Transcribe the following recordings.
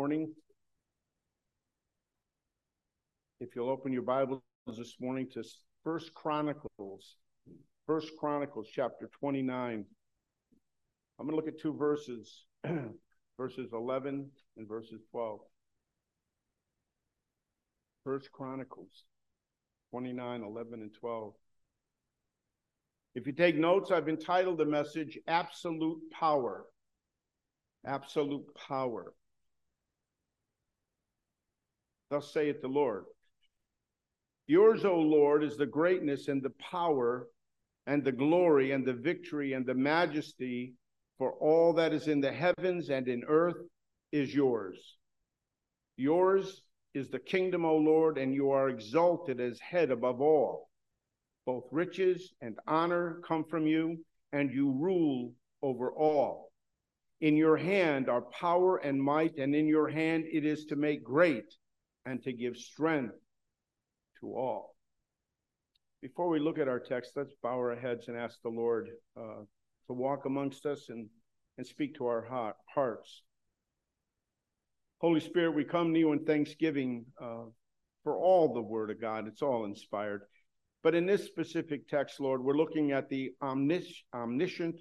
morning. If you'll open your Bibles this morning to First Chronicles chapter 29. I'm going to look at two verses, verses 11 and verses 12. First Chronicles 29, 11, and 12. If you take notes, I've entitled the message, Absolute Power. Absolute Power. Thus saith the Lord. Yours, O Lord, is the greatness and the power and the glory and the victory and the majesty, for all that is in the heavens and in earth is yours. Yours is the kingdom, O Lord, and you are exalted as head above all. Both riches and honor come from you, and you rule over all. In your hand are power and might, and in your hand it is to make great and to give strength to all. Before we look at our text, let's bow our heads and ask the Lord to walk amongst us and speak to our hearts. Holy Spirit, we come to you in thanksgiving for all the Word of God. It's all inspired. But in this specific text, Lord, we're looking at the omnipotent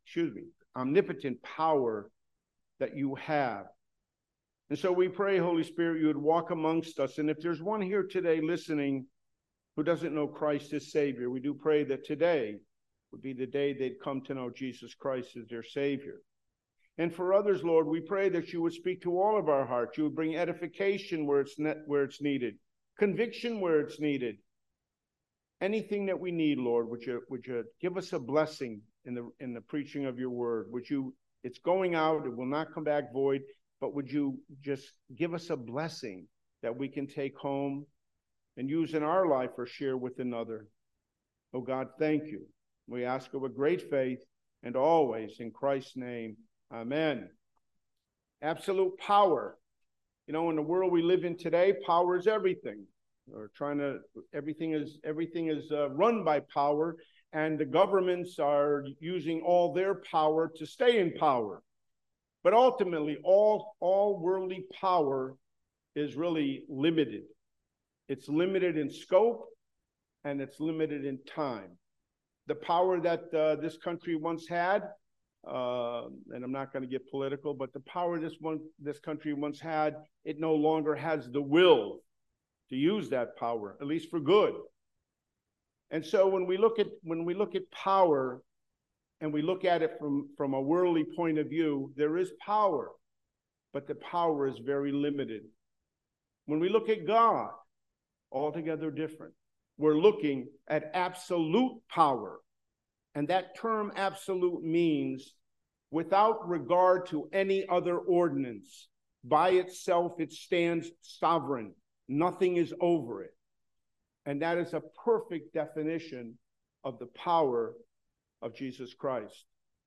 power that you have. And so we pray, Holy Spirit, you would walk amongst us. And if there's one here today listening who doesn't know Christ as Savior, we do pray that today would be the day they'd come to know Jesus Christ as their Savior. And for others, Lord, we pray that you would speak to all of our hearts. You would bring edification where it's needed, conviction where it's needed. Anything that we need, Lord, would you give us a blessing in the preaching of your word? It's going out, it will not come back void, but would you just give us a blessing that we can take home and use in our life or share with another? Oh God, thank you. We ask it with great faith and always in Christ's name. Amen. Absolute power. You know, in the world we live in today, power is everything. Everything is run by power, and the governments are using all their power to stay in power. But ultimately, all worldly power is really limited. It's limited in scope, and it's limited in time. The power that this country once had, and I'm not going to get political, but the power this country once had, it no longer has the will to use that power, at least for good. And so when we look at power, and we look at it from a worldly point of view, there is power, but the power is very limited. When we look at God, altogether different. We're looking at absolute power. And that term absolute means without regard to any other ordinance. By itself, it stands sovereign. Nothing is over it. And that is a perfect definition of the power of Jesus Christ.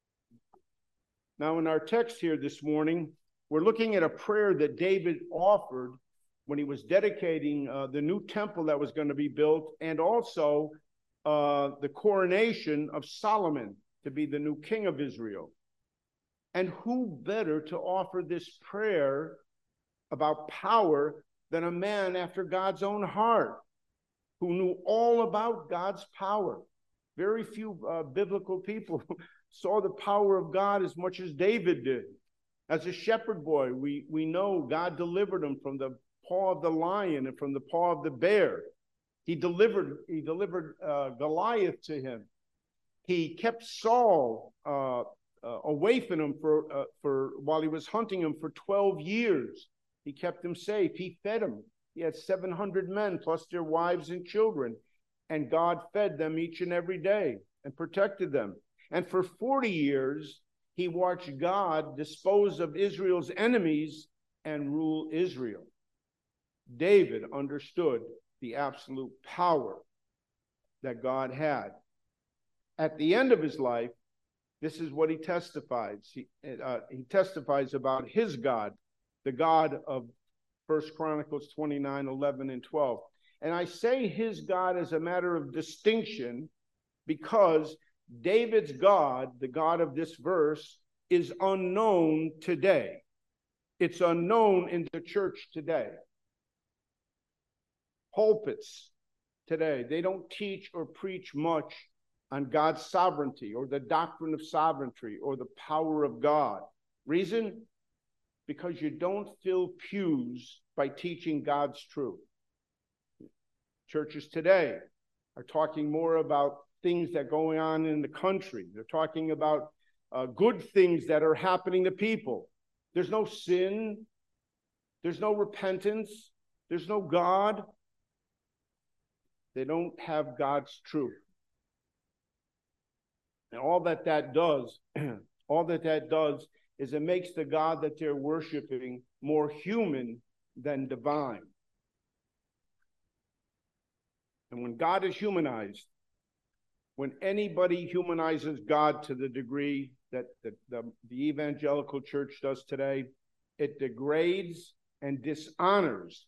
Now, in our text here this morning, we're looking at a prayer that David offered when he was dedicating the new temple that was going to be built, and also the coronation of Solomon to be the new king of Israel. And who better to offer this prayer about power than a man after God's own heart, who knew all about God's power. Very few biblical people saw the power of God as much as David did. As a shepherd boy, we know God delivered him from the paw of the lion and from the paw of the bear. He delivered Goliath to him. He kept Saul away from him for while he was hunting him for 12 years. He kept him safe. He fed him. He had 700 men plus their wives and children. And God fed them each and every day and protected them. And for 40 years, he watched God dispose of Israel's enemies and rule Israel. David understood the absolute power that God had. At the end of his life, this is what he testifies. He testifies about his God, the God of 1 Chronicles 29, 11, and 12. And I say his God as a matter of distinction because David's God, the God of this verse, is unknown today. It's unknown in the church today. Pulpits today, they don't teach or preach much on God's sovereignty or the doctrine of sovereignty or the power of God. Reason? Because you don't fill pews by teaching God's truth. Churches today are talking more about things that are going on in the country. They're talking about good things that are happening to people. There's no sin. There's no repentance. There's no God. They don't have God's truth. And all that does is it makes the God that they're worshiping more human than divine. And when God is humanized, when anybody humanizes God to the degree that the evangelical church does today, it degrades and dishonors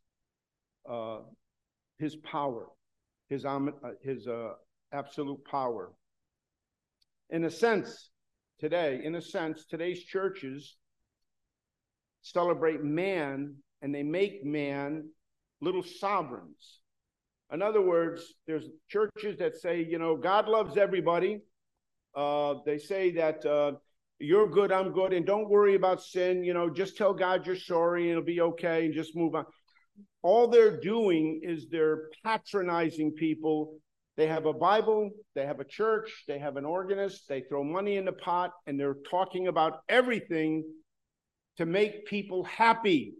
his power, his absolute power. In a sense, today's churches celebrate man, and they make man little sovereigns. In other words, there's churches that say, God loves everybody. They say that you're good, I'm good, and don't worry about sin. Just tell God you're sorry, and it'll be okay, and just move on. All they're doing is they're patronizing people. They have a Bible, they have a church, they have an organist, they throw money in the pot, and they're talking about everything to make people happy.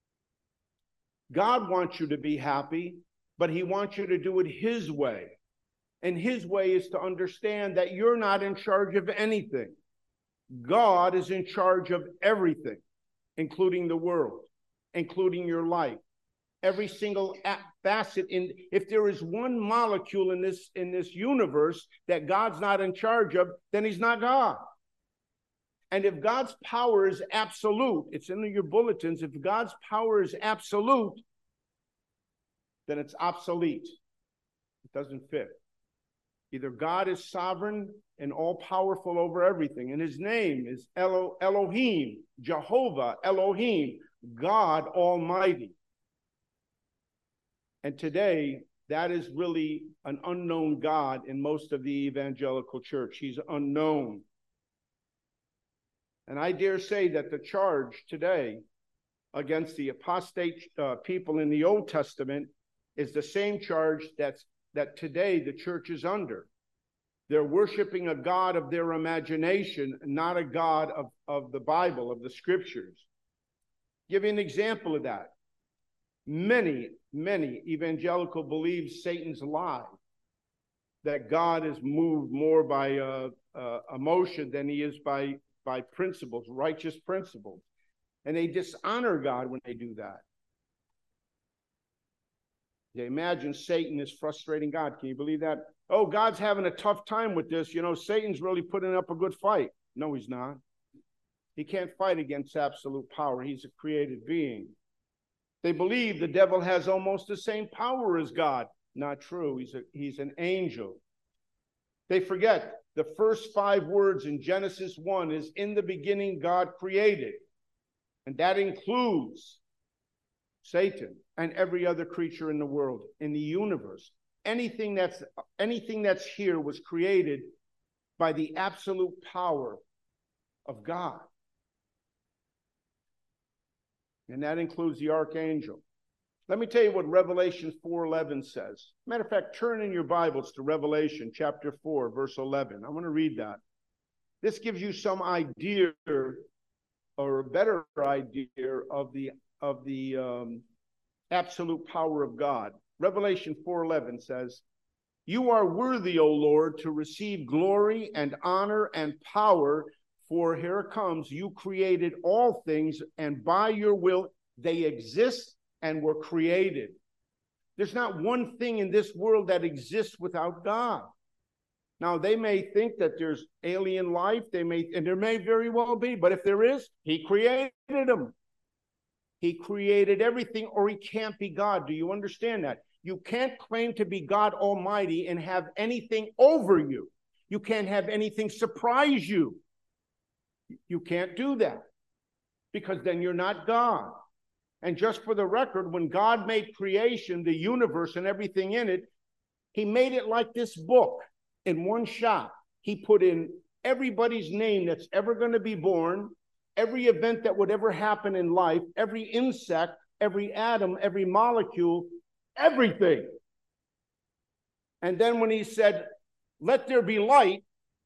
God wants you to be happy, but he wants you to do it his way. And his way is to understand that you're not in charge of anything. God is in charge of everything, including the world, including your life. Every single facet if there is one molecule in this universe that God's not in charge of, then he's not God. And if God's power is absolute, it's in your bulletins, if God's power is absolute, then it's obsolete. It doesn't fit. Either God is sovereign and all-powerful over everything, and his name is Elohim, Jehovah, Elohim, God Almighty. And today, that is really an unknown God in most of the evangelical church. He's unknown. And I dare say that the charge today against the apostate people in the Old Testament is the same charge that today the church is under. They're worshiping a God of their imagination, not a God of the Bible, of the scriptures. Give you an example of that. Many evangelical believe Satan's lie, that God is moved more by emotion than he is by principles, righteous principles. And they dishonor God when they do that. They imagine Satan is frustrating God. Can you believe that? Oh, God's having a tough time with this. Satan's really putting up a good fight. No, he's not. He can't fight against absolute power. He's a created being. They believe the devil has almost the same power as God. Not true. He's an angel. They forget the first 5 words in Genesis 1 is, in the beginning God created. And that includes Satan and every other creature in the world, in the universe. Anything that's here was created by the absolute power of God. And that includes the archangel. Let me tell you what Revelation 4:11 says. Matter of fact, turn in your Bibles to Revelation chapter 4, verse 11. I want to read that. This gives you some idea, or a better idea, of the absolute power of God. Revelation 4:11 says, "You are worthy, O Lord, to receive glory and honor and power, for here it comes, you created all things, and by your will they exist and were created." There's not one thing in this world that exists without God. Now, they may think that there's alien life, and there may very well be, but if there is, he created them. He created everything, or he can't be God. Do you understand that? You can't claim to be God Almighty and have anything over you. You can't have anything surprise you. You can't do that, because then you're not God. And just for the record, when God made creation, the universe and everything in it, he made it like this book in one shot. He put in everybody's name that's ever going to be born, every event that would ever happen in life, every insect, every atom, every molecule, everything. And then when he said, let there be light,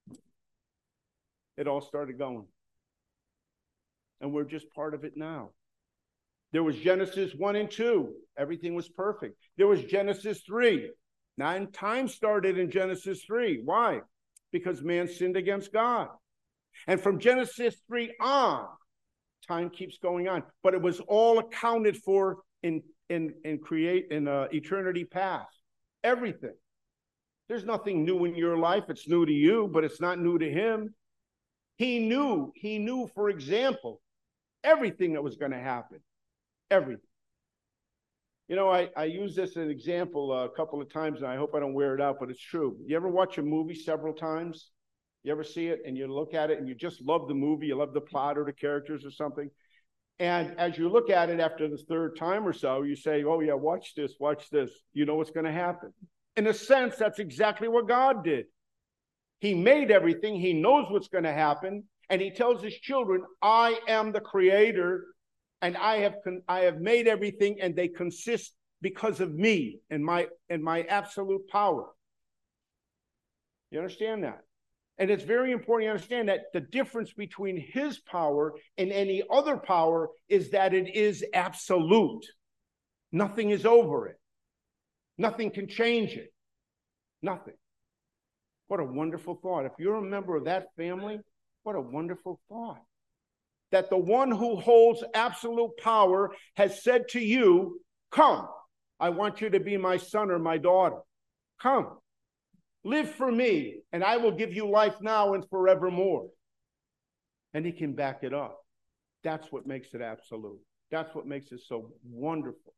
it all started going. And we're just part of it now. There was Genesis 1 and 2. Everything was perfect. There was Genesis 3. Now, time started in Genesis 3. Why? Because man sinned against God. And from Genesis 3 on, time keeps going on. But it was all accounted for in eternity past. Everything. There's nothing new in your life. It's new to you, but it's not new to him. He knew, for example, everything that was going to happen. Everything. You know, I use this as an example a couple of times, and I hope I don't wear it out, but it's true. You ever watch a movie several times? You ever see it and you look at it and you just love the movie, you love the plot or the characters or something? And as you look at it after the third time or so, you say, oh yeah, watch this. You know what's going to happen. In a sense, that's exactly what God did. He made everything. He knows what's going to happen. And he tells his children, I am the creator, and I have made everything, and they consist because of me and my absolute power. You understand that? And it's very important you understand that the difference between his power and any other power is that it is absolute. Nothing is over it. Nothing can change it. Nothing. What a wonderful thought. If you're a member of that family, what a wonderful thought. That the one who holds absolute power has said to you, come, I want you to be my son or my daughter. Come, live for me, and I will give you life now and forevermore. And he can back it up. That's what makes it absolute. That's what makes it so wonderful.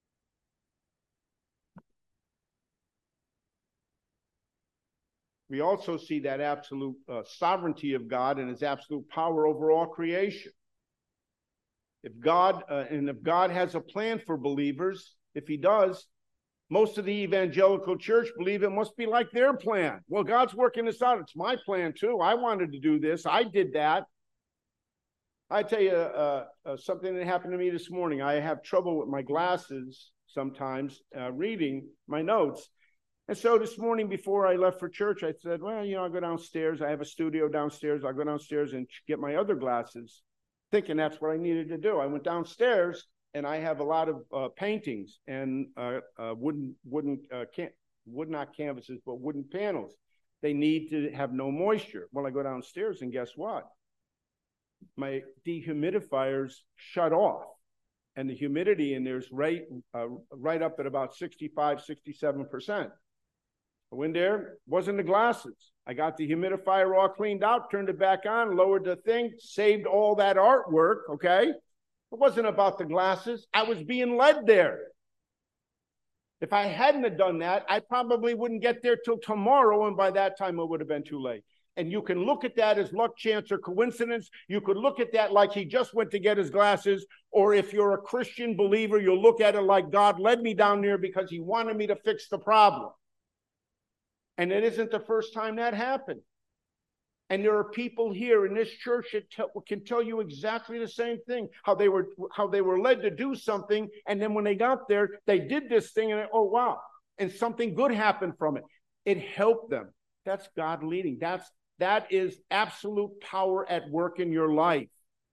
We also see that absolute sovereignty of God and his absolute power over all creation. If God has a plan for believers, if he does, most of the evangelical church believe it must be like their plan. Well, God's working this out. It's my plan too. I wanted to do this. I did that. I tell you something that happened to me this morning. I have trouble with my glasses sometimes reading my notes. And so this morning before I left for church, I said, well, you know, I'll go downstairs. I have a studio downstairs. I'll go downstairs and get my other glasses, thinking that's what I needed to do. I went downstairs, and I have a lot of paintings and not canvases, but wooden panels. They need to have no moisture. Well, I go downstairs, and guess what? My dehumidifiers shut off, and the humidity in there is right up at about 65, 67%. I went there, wasn't the glasses. I got the humidifier all cleaned out, turned it back on, lowered the thing, saved all that artwork, okay? It wasn't about the glasses. I was being led there. If I hadn't have done that, I probably wouldn't get there till tomorrow, and by that time it would have been too late. And you can look at that as luck, chance, or coincidence. You could look at that like he just went to get his glasses, or if you're a Christian believer, you'll look at it like God led me down there because he wanted me to fix the problem. And it isn't the first time that happened. And there are people here in this church that can tell you exactly the same thing, how they were led to do something, and then when they got there, they did this thing, and oh, wow, and something good happened from it. It helped them. That's God leading. That is absolute power at work in your life.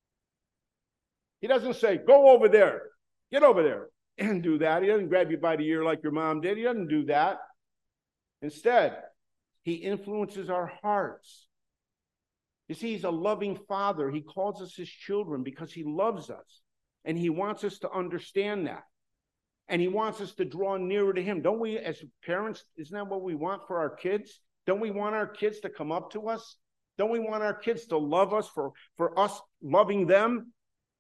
He doesn't say, go over there, get over there, and do that. He doesn't grab you by the ear like your mom did. He doesn't do that. Instead, he influences our hearts. You see, he's a loving father. He calls us his children because he loves us. And he wants us to understand that. And he wants us to draw nearer to him. Don't we, as parents, isn't that what we want for our kids? Don't we want our kids to come up to us? Don't we want our kids to love us for us loving them?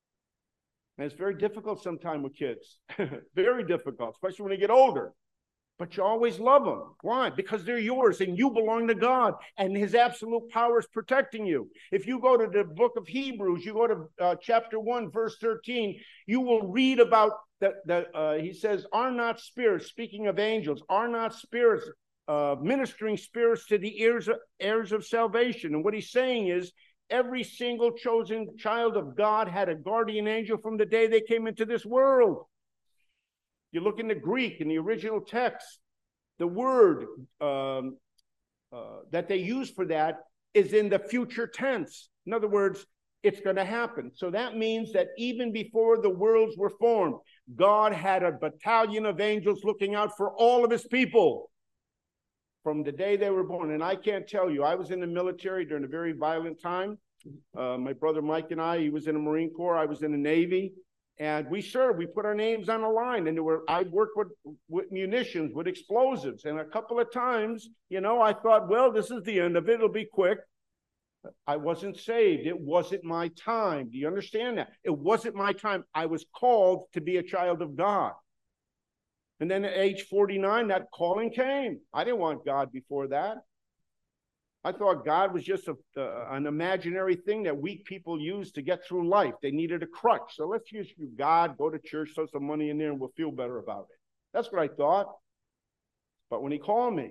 And it's very difficult sometimes with kids. Very difficult, especially when they get older. But you always love them. Why? Because they're yours and you belong to God, and his absolute power is protecting you. If you go to the book of Hebrews, you go to chapter 1, verse 13, you will read about he says, are not spirits, speaking of angels, are not spirits, ministering spirits to the heirs of salvation. And what he's saying is, every single chosen child of God had a guardian angel from the day they came into this world. You look in the Greek, in the original text, the word that they use for that is in the future tense. In other words, it's going to happen. So that means that even before the worlds were formed, God had a battalion of angels looking out for all of his people from the day they were born. And I can't tell you, I was in the military during a very violent time. My brother Mike and I, he was in the Marine Corps, I was in the Navy. And we served, we put our names on the line, and I worked with munitions, with explosives. And a couple of times, I thought, well, this is the end of it. It'll be quick. I wasn't saved. It wasn't my time. Do you understand that? It wasn't my time. I was called to be a child of God. And then at age 49, that calling came. I didn't want God before that. I thought God was just an imaginary thing that weak people use to get through life. They needed a crutch. So let's use God, go to church, throw some money in there, and we'll feel better about it. That's what I thought. But when he called me,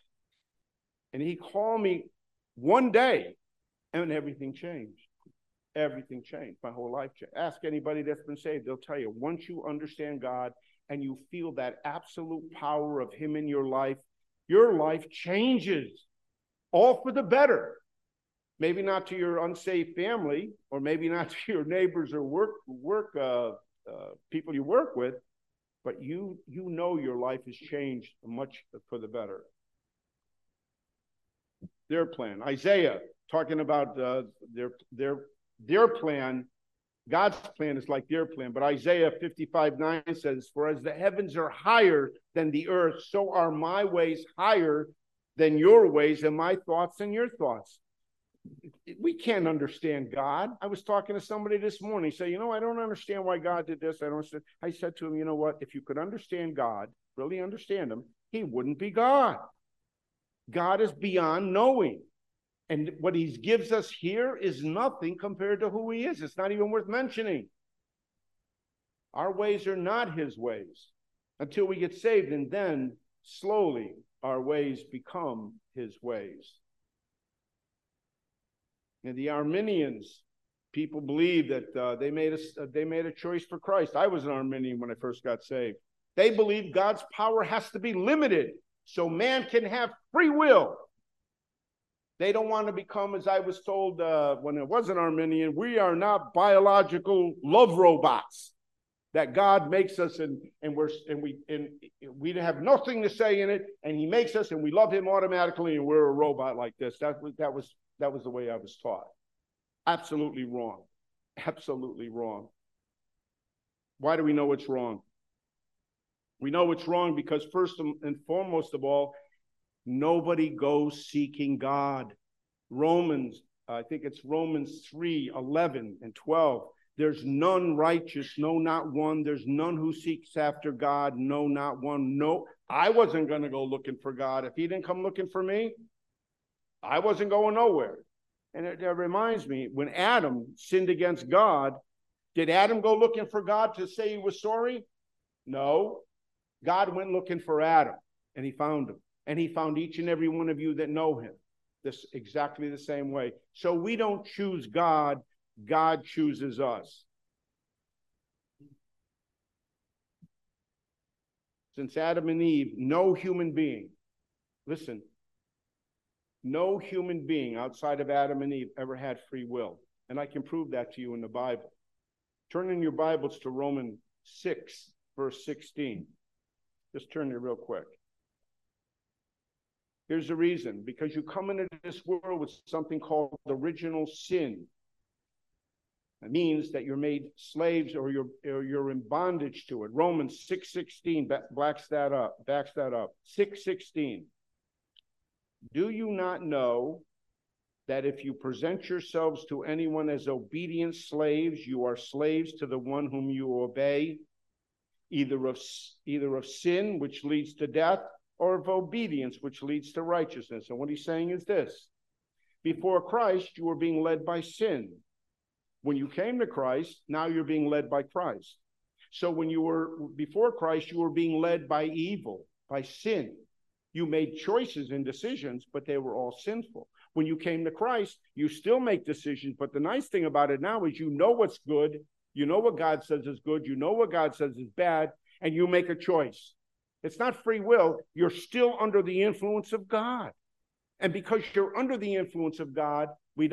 one day, and everything changed. Everything changed. My whole life changed. Ask anybody that's been saved. They'll tell you, once you understand God and you feel that absolute power of him in your life changes. All for the better. Maybe not to your unsaved family, or maybe not to your neighbors or work people you work with, but you know your life has changed much for the better. Their plan. Isaiah talking about their plan. God's plan is like their plan, but Isaiah 55:9 says, "For as the heavens are higher than the earth, so are my ways higher than your ways, and my thoughts than your thoughts." We can't understand God. I was talking to somebody this morning, say, I don't understand why God did this. I don't understand. I said to him, you know what? If you could understand God, really understand him, he wouldn't be God. God is beyond knowing. And what he gives us here is nothing compared to who he is. It's not even worth mentioning. Our ways are not his ways until we get saved, and then slowly our ways become his ways. And the Arminians, people believe that they made a choice for Christ. I was an Arminian when I first got saved. They believe God's power has to be limited so man can have free will. They don't want to become, as I was told when I was an Arminian, we are not biological love robots that God makes us, and we have nothing to say in it, and he makes us, and we love him automatically, and we're a robot like this. That was the way I was taught. Absolutely wrong. Absolutely wrong. Why do we know it's wrong? We know it's wrong because first and foremost of all, nobody goes seeking God. I think it's Romans 3:11 and 12. There's none righteous, no, not one. There's none who seeks after God, no, not one. No, I wasn't going to go looking for God. If he didn't come looking for me, I wasn't going nowhere. And it reminds me, when Adam sinned against God, did Adam go looking for God to say he was sorry? No. God went looking for Adam, and he found him. And he found each and every one of you that know him this exactly the same way. So we don't choose God. God chooses us. Since Adam and Eve, no human being outside of Adam and Eve ever had free will. And I can prove that to you in the Bible. Turn in your Bibles to Romans 6, verse 16. Just turn there real quick. Here's the reason. Because you come into this world with something called original sin. It means that you're made slaves, or you're in bondage to it. Romans 6:16 backs that up. 6:16. Do you not know that if you present yourselves to anyone as obedient slaves, you are slaves to the one whom you obey, either of sin, which leads to death, or of obedience, which leads to righteousness. And what he's saying is this: before Christ, you were being led by sin. When you came to Christ, now you're being led by Christ. So when you were before Christ, you were being led by evil, by sin. You made choices and decisions, but they were all sinful. When you came to Christ, you still make decisions, but the nice thing about it now is you know what's good, you know what God says is good, you know what God says is bad, and you make a choice. It's not free will. You're still under the influence of God. And because you're under the influence of God,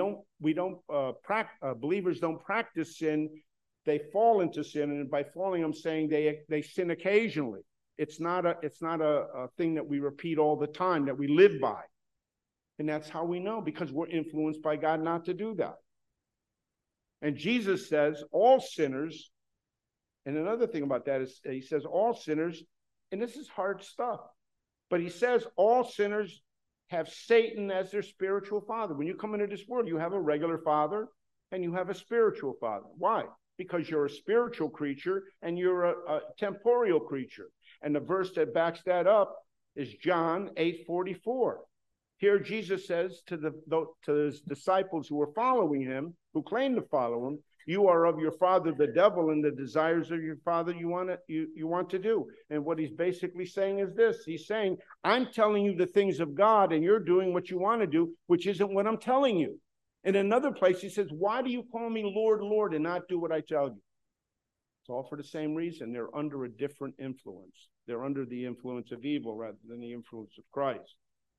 believers don't practice sin. They fall into sin, and by falling, I'm saying they sin occasionally. It's not a thing that we repeat all the time, that we live by. And that's how we know, because we're influenced by God not to do that. And Jesus says all sinners, and another thing about that is he says all sinners, and this is hard stuff, but he says all sinners have Satan as their spiritual father. When you come into this world, you have a regular father and you have a spiritual father. Why? Because you're a spiritual creature and you're a temporal creature. And the verse that backs that up is John 8:44. Here Jesus says to his disciples who were following him, who claimed to follow him, you are of your father the devil, and the desires of your father you want to do. And what he's basically saying is this. He's saying, I'm telling you the things of God, and you're doing what you want to do, which isn't what I'm telling you. In another place, he says, why do you call me Lord, Lord, and not do what I tell you? It's all for the same reason. They're under a different influence. They're under the influence of evil rather than the influence of Christ.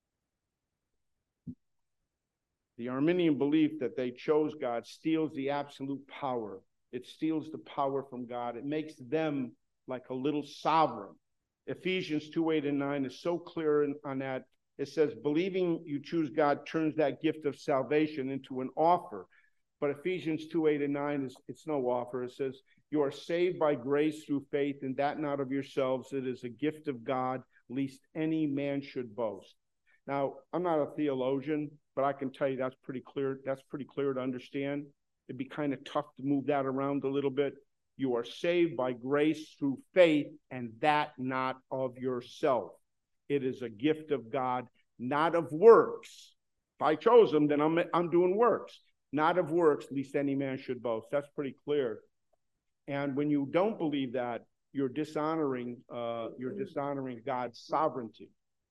The Arminian belief that they chose God steals the absolute power. It steals the power from God. It makes them like a little sovereign. Ephesians 2:8-9 is so clear on that. It says, believing you choose God turns that gift of salvation into an offer. But Ephesians 2:8-9 it's no offer. It says, you are saved by grace through faith, and that not of yourselves. It is a gift of God, lest any man should boast. Now, I'm not a theologian, but I can tell you that's pretty clear. That's pretty clear to understand. It'd be kind of tough to move that around a little bit. You are saved by grace through faith, and that not of yourself. It is a gift of God, not of works. If I chose them, then I'm doing works. Not of works, lest any man should boast. That's pretty clear. And when you don't believe that, you're dishonoring God's sovereignty.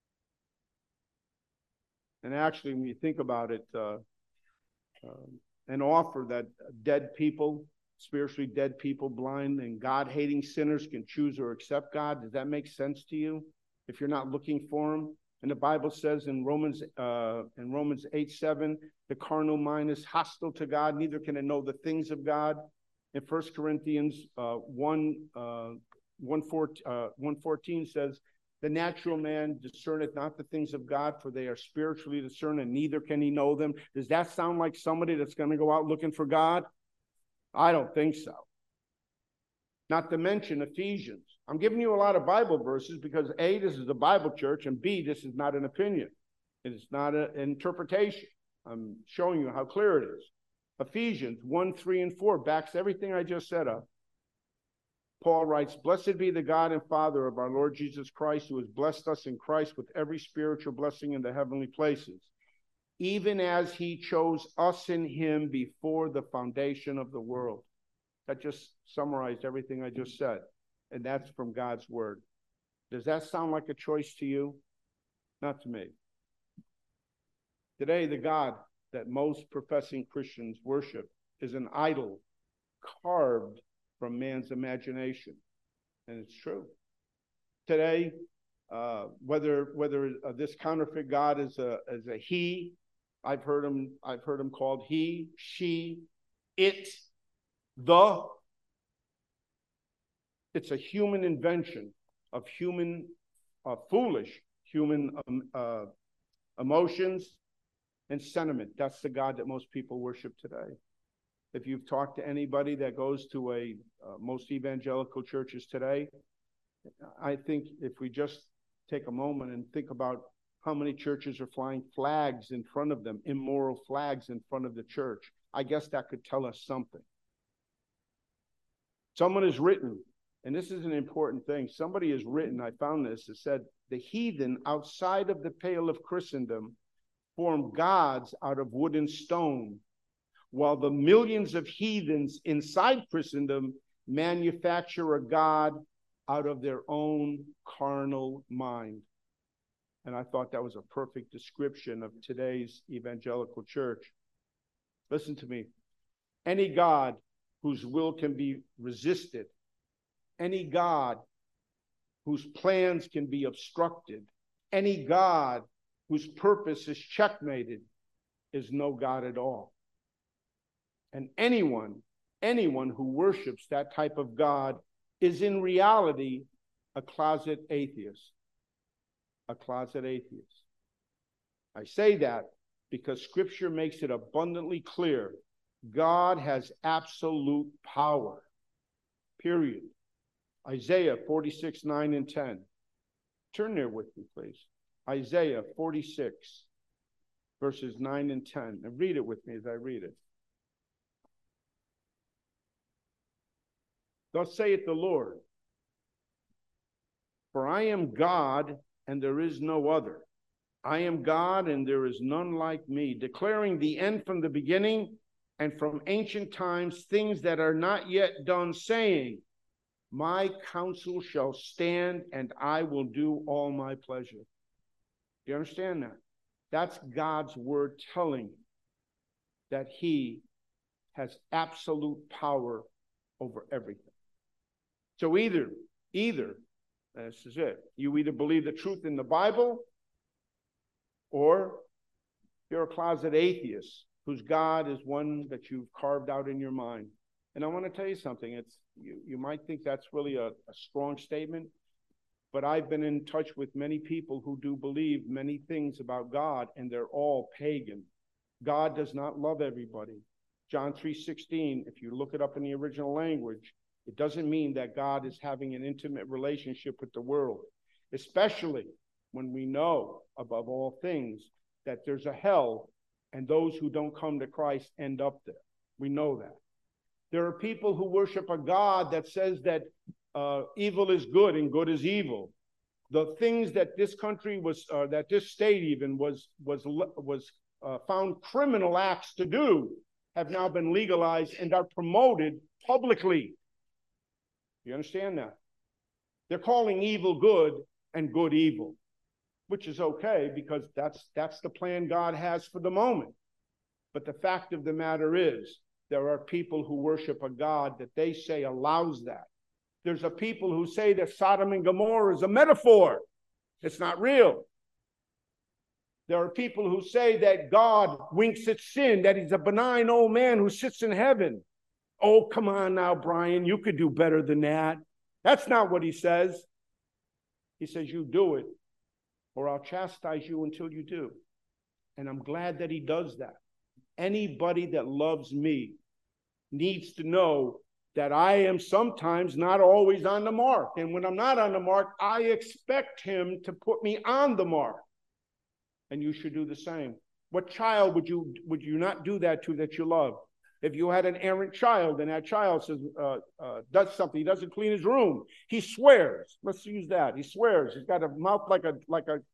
And actually, when you think about it, an offer that dead people, spiritually dead people, blind and God-hating sinners can choose or accept God, does that make sense to you? If you're not looking for him? And the Bible says in Romans 8:7, the carnal mind is hostile to God, neither can it know the things of God. In 1 Corinthians 1:14 says, the natural man discerneth not the things of God, for they are spiritually discerned, and neither can he know them. Does that sound like somebody that's going to go out looking for God? I don't think so. Not to mention Ephesians. I'm giving you a lot of Bible verses because A, this is a Bible church, and B, this is not an opinion. It's not an interpretation. I'm showing you how clear it is. Ephesians 1:3-4 backs everything I just said up. Paul writes, blessed be the God and Father of our Lord Jesus Christ, who has blessed us in Christ with every spiritual blessing in the heavenly places, even as he chose us in him before the foundation of the world. That just summarized everything I just said. And that's from God's word. Does that sound like a choice to you? Not to me. Today, the God that most professing Christians worship is an idol carved from man's imagination. And it's true. Today, whether this counterfeit God is a he, I've heard him called he, she, it, it's a human invention of foolish human emotions and sentiment. That's the God that most people worship today. If you've talked to anybody that goes to most evangelical churches today, I think if we just take a moment and think about how many churches are flying flags in front of them, immoral flags in front of the church, I guess that could tell us something. Someone has written And this is an important thing. Somebody has written, I found this, it said, the heathen outside of the pale of Christendom form gods out of wood and stone, while the millions of heathens inside Christendom manufacture a god out of their own carnal mind. And I thought that was a perfect description of today's evangelical church. Listen to me. Any God whose will can be resisted, any God whose plans can be obstructed, any God whose purpose is checkmated is no God at all. And anyone who worships that type of God is in reality a closet atheist. A closet atheist. I say that because Scripture makes it abundantly clear God has absolute power. Period. Isaiah 46, 9 and 10. Turn there with me, please. Isaiah 46, verses 9 and 10. And read it with me as I read it. Thus saith the Lord, for I am God, and there is no other. I am God, and there is none like me, declaring the end from the beginning, and from ancient times things that are not yet done, saying, my counsel shall stand, and I will do all my pleasure. Do you understand that? That's God's word telling that he has absolute power over everything. So either, this is it. You either believe the truth in the Bible, or you're a closet atheist whose God is one that you've carved out in your mind. And I want to tell you something. You might think that's really a strong statement, but I've been in touch with many people who do believe many things about God, and they're all pagan. God does not love everybody. John 3:16, if you look it up in the original language, it doesn't mean that God is having an intimate relationship with the world, especially when we know, above all things, that there's a hell, and those who don't come to Christ end up there. We know that. There are people who worship a God that says that evil is good and good is evil. The things that this country was, that this state even was found criminal acts to do, have now been legalized and are promoted publicly. You understand that? They're calling evil good and good evil, which is okay because that's the plan God has for the moment. But the fact of the matter is, there are people who worship a God that they say allows that. There's a people who say that Sodom and Gomorrah is a metaphor. It's not real. There are people who say that God winks at sin, that he's a benign old man who sits in heaven. Oh, come on now, Brian, you could do better than that. That's not what he says. He says, you do it, or I'll chastise you until you do. And I'm glad that he does that. Anybody that loves me needs to know that I am sometimes not always on the mark. And when I'm not on the mark, I expect him to put me on the mark. And you should do the same. What child would you not do that to that you love? If you had an errant child and that child says, does something, he doesn't clean his room, he swears. Let's use that. He swears. He's got a mouth like a,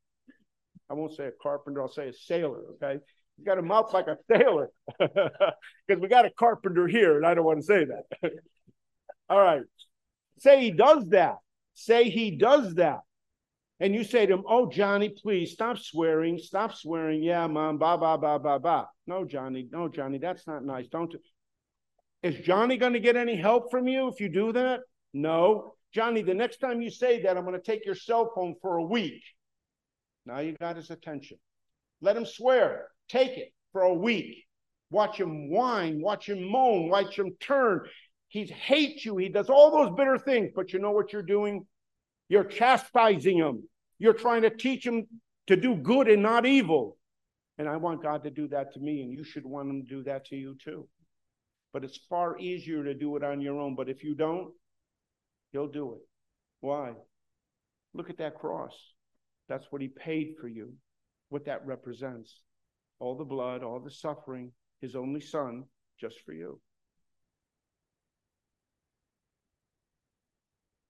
I won't say a carpenter, I'll say a sailor, okay? He's got a mouth like a sailor. Because we got a carpenter here, and I don't want to say that. All right. Say he does that. Say he does that. And you say to him, oh, Johnny, please, stop swearing. Stop swearing. Yeah, Mom, blah, blah, blah, blah, blah. No, Johnny, that's not nice. Don't. Is Johnny going to get any help from you if you do that? No. Johnny, the next time you say that, I'm going to take your cell phone for a week. Now you got his attention. Let him swear. Take it for a week. Watch him whine. Watch him moan. Watch him turn. He hates you. He does all those bitter things. But you know what you're doing? You're chastising him. You're trying to teach him to do good and not evil. And I want God to do that to me, and you should want him to do that to you too. But it's far easier to do it on your own. But if you don't, he'll do it. Why? Look at that cross. That's what he paid for you, what that represents. All the blood, all the suffering, his only son, just for you.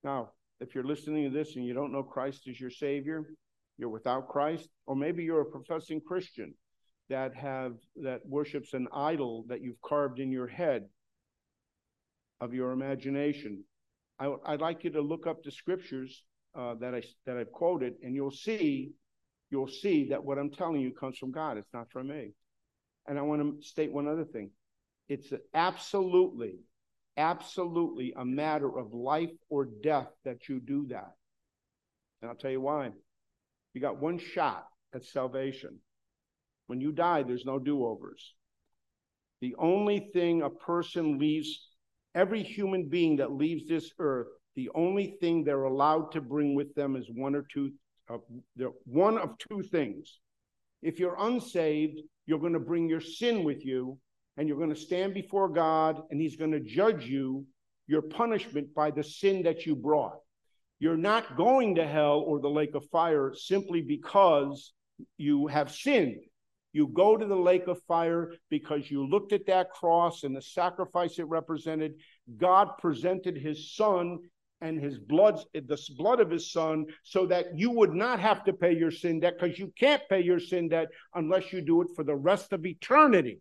Now, if you're listening to this and you don't know Christ as your Savior, you're without Christ, or maybe you're a professing Christian that worships an idol that you've carved in your head of your imagination. I'd like you to look up the scriptures that I've quoted, and you'll see that what I'm telling you comes from God. It's not from me. And I want to state one other thing. It's absolutely a matter of life or death that you do that. And I'll tell you why. You got one shot at salvation. When you die, there's no do-overs. The only thing a person leaves, every human being that leaves this earth, the only thing they're allowed to bring with them is one of two things. If you're unsaved, you're going to bring your sin with you, and you're going to stand before God, and he's going to judge you, your punishment, by the sin that you brought. You're not going to hell or the lake of fire simply because you have sinned. You go to the lake of fire because you looked at that cross and the sacrifice it represented. God presented his son and the blood of his son, so that you would not have to pay your sin debt, because you can't pay your sin debt unless you do it for the rest of eternity.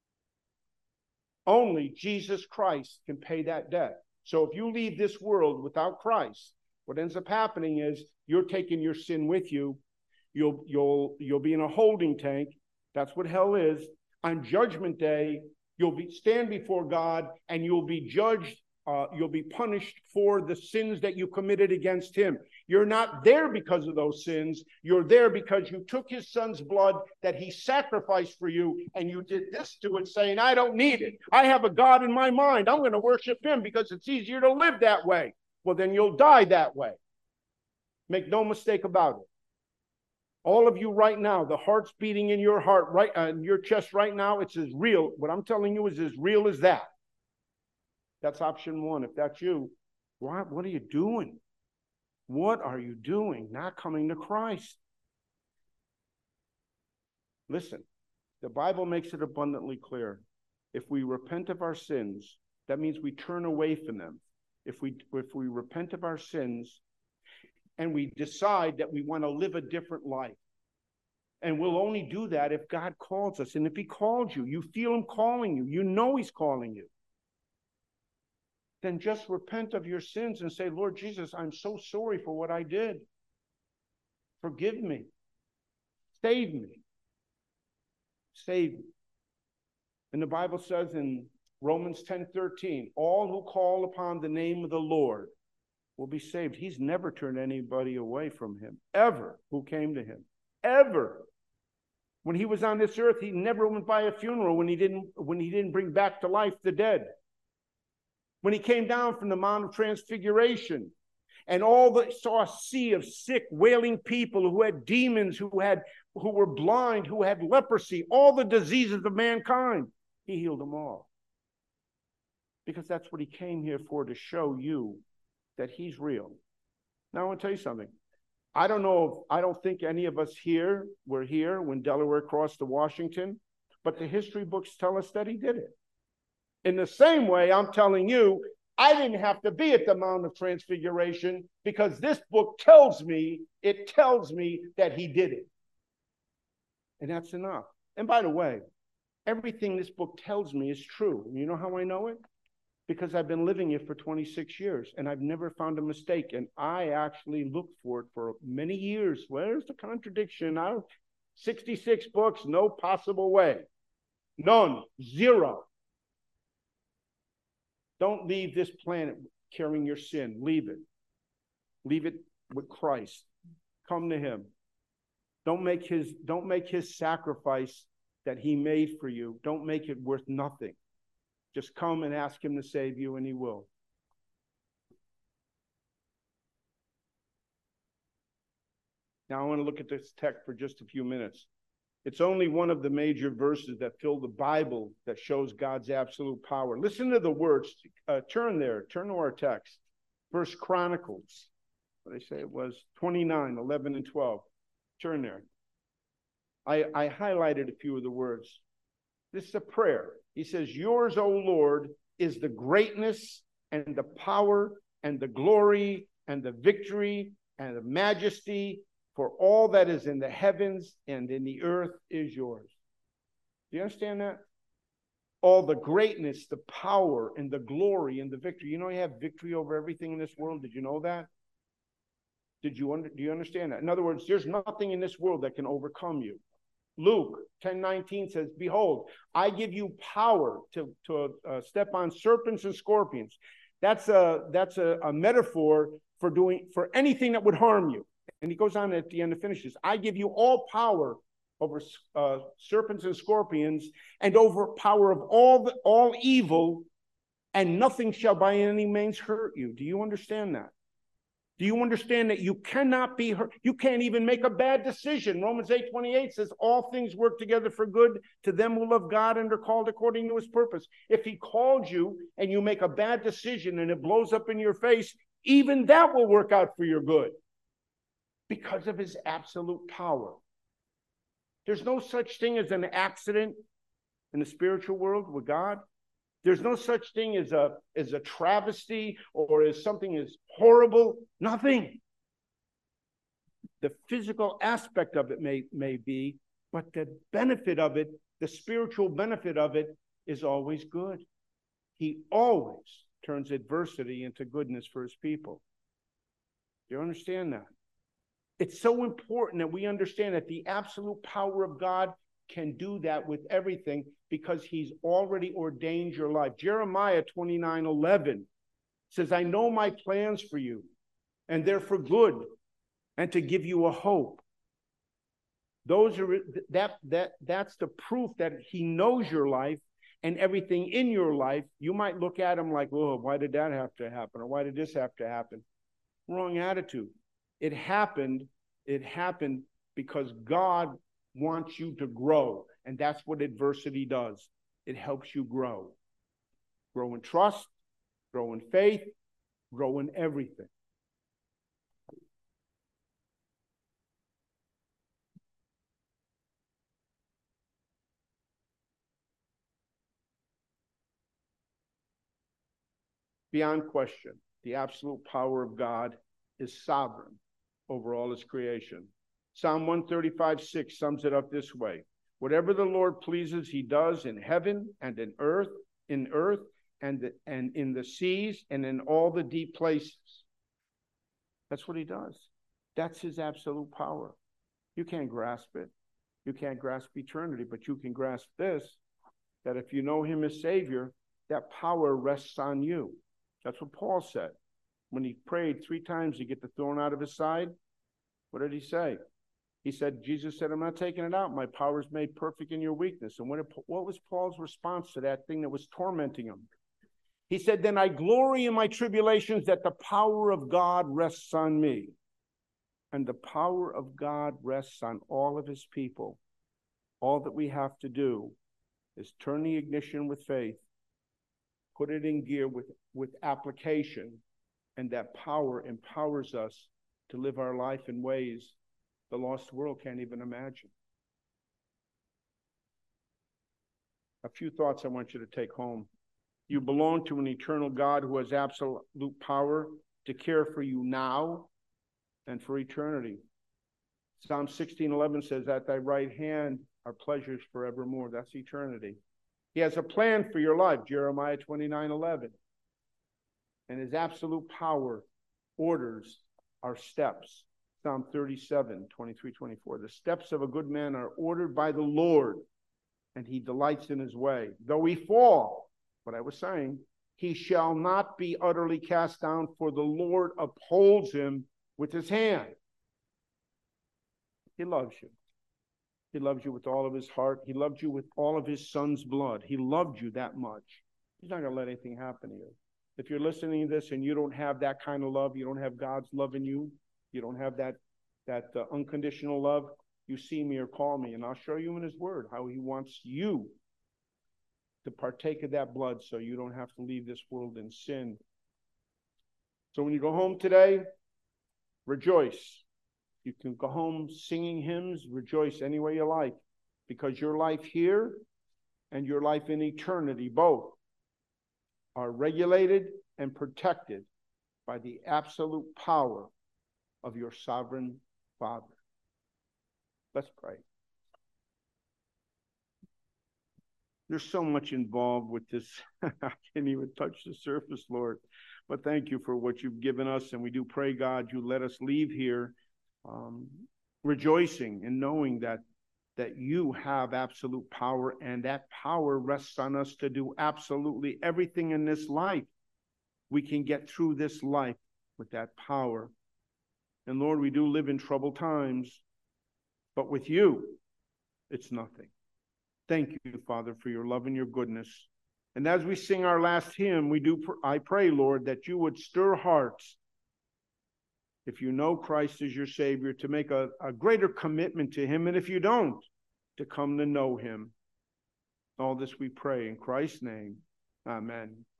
Only Jesus Christ can pay that debt. So if you leave this world without Christ, what ends up happening is you're taking your sin with you. You'll be in a holding tank. That's what hell is. On Judgment Day, you'll stand before God, and you'll be judged. You'll be punished for the sins that you committed against him. You're not there because of those sins. You're there because you took his son's blood that he sacrificed for you, and you did this to it, saying, I don't need it. I have a God in my mind. I'm going to worship him because it's easier to live that way. Well, then you'll die that way. Make no mistake about it. All of you right now, the heart's beating in your heart, right in your chest right now, it's as real. What I'm telling you is as real as that. That's option one. If that's you, what are you doing? What are you doing? Not coming to Christ. Listen, the Bible makes it abundantly clear. If we repent of our sins, that means we turn away from them. If we repent of our sins and we decide that we want to live a different life, and we'll only do that if God calls us. And if he called you, you feel him calling you, you know he's calling you, then just repent of your sins and say, Lord Jesus, I'm so sorry for what I did. Forgive me. Save me. Save me. And the Bible says in Romans 10:13, all who call upon the name of the Lord will be saved. He's never turned anybody away from him, ever, who came to him, ever. When he was on this earth, he never went by a funeral when he didn't bring back to life the dead. When he came down from the Mount of Transfiguration, and saw a sea of sick, wailing people who had demons, who were blind, who had leprosy, all the diseases of mankind, he healed them all. Because that's what he came here for, to show you that he's real. Now I want to tell you something. I don't think any of us were here when Delaware crossed to Washington, but the history books tell us that he did it. In the same way, I'm telling you, I didn't have to be at the Mount of Transfiguration, because this book tells me that he did it. And that's enough. And by the way, everything this book tells me is true. You know how I know it? Because I've been living it for 26 years, and I've never found a mistake. And I actually looked for it for many years. Where's the contradiction? 66 books, no possible way. None. Zero. Don't leave this planet carrying your sin. Leave it. Leave it with Christ. Come to him. Don't make his sacrifice that he made for you, don't make it worth nothing. Just come and ask him to save you, and he will. Now I want to look at this text for just a few minutes. It's only one of the major verses that fill the Bible that shows God's absolute power. Listen to the words. Turn to our text. 1 Chronicles. What did I say it was? 29, 11, and 12. Turn there. I highlighted a few of the words. This is a prayer. He says, yours, O Lord, is the greatness and the power and the glory and the victory and the majesty, for all that is in the heavens and in the earth is yours. Do you understand that? All the greatness, the power, and the glory, and the victory. You know you have victory over everything in this world. Did you know that? Do you understand that? In other words, there's nothing in this world that can overcome you. Luke 10:19 says, behold, I give you power to step on serpents and scorpions. That's a metaphor for anything that would harm you. And he goes on at the end and finishes, I give you all power over serpents and scorpions, and over power of all evil, and nothing shall by any means hurt you. Do you understand that? Do you understand that you cannot be hurt? You can't even make a bad decision. Romans 8:28 says, all things work together for good to them who love God and are called according to his purpose. If he called you and you make a bad decision and it blows up in your face, even that will work out for your good because of his absolute power. There's no such thing as an accident in the spiritual world with God. There's no such thing as a travesty or as something as horrible. Nothing. The physical aspect of it may be, but the benefit of it, the spiritual benefit of it, is always good. He always turns adversity into goodness for his people. Do you understand that? It's so important that we understand that the absolute power of God can do that with everything because he's already ordained your life. Jeremiah 29:11 says, I know my plans for you, and they're for good, and to give you a hope. That's the proof that he knows your life and everything in your life. You might look at him like, oh, why did that have to happen? Or why did this have to happen? Wrong attitude. It happened because God wants you to grow. And that's what adversity does. It helps you grow. Grow in trust, grow in faith, grow in everything. Beyond question, the absolute power of God is sovereign over all his creation. Psalm 135:6 sums it up this way. Whatever the Lord pleases, he does in heaven and in earth and in the seas and in all the deep places. That's what he does. That's his absolute power. You can't grasp it. You can't grasp eternity, but you can grasp this, that if you know him as Savior, that power rests on you. That's what Paul said. When he prayed 3 times to get the thorn out of his side, what did he say? He said, Jesus said, I'm not taking it out. My power is made perfect in your weakness. And what was Paul's response to that thing that was tormenting him? He said, then I glory in my tribulations that the power of God rests on me. And the power of God rests on all of his people. All that we have to do is turn the ignition with faith, put it in gear with application, and that power empowers us to live our life in ways the lost world can't even imagine. A few thoughts I want you to take home. You belong to an eternal God who has absolute power to care for you now and for eternity. Psalm 16:11 says, at thy right hand are pleasures forevermore. That's eternity. He has a plan for your life, Jeremiah 29:11. And his absolute power orders our steps. Psalm 37:23-24. The steps of a good man are ordered by the Lord, and he delights in his way. Though he fall, what I was saying, he shall not be utterly cast down, for the Lord upholds him with his hand. He loves you. He loves you with all of his heart. He loved you with all of his son's blood. He loved you that much. He's not going to let anything happen to you. If you're listening to this and you don't have that kind of love, you don't have God's love in you, you don't have that unconditional love, you see me or call me, and I'll show you in his word how he wants you to partake of that blood so you don't have to leave this world in sin. So when you go home today, rejoice. You can go home singing hymns, rejoice any way you like, because your life here and your life in eternity both are regulated and protected by the absolute power of your sovereign Father. Let's pray. There's so much involved with this. I can't even touch the surface, Lord. But thank you for what you've given us. And we do pray, God, you let us leave here rejoicing and knowing that you have absolute power, and that power rests on us to do absolutely everything in this life. We can get through this life with that power. And Lord, we do live in troubled times, but with you, it's nothing. Thank you, Father, for your love and your goodness. And as we sing our last hymn, I pray, Lord, that you would stir hearts, if you know Christ as your Savior, to make a greater commitment to him, and if you don't, to come to know him. All this we pray in Christ's name. Amen.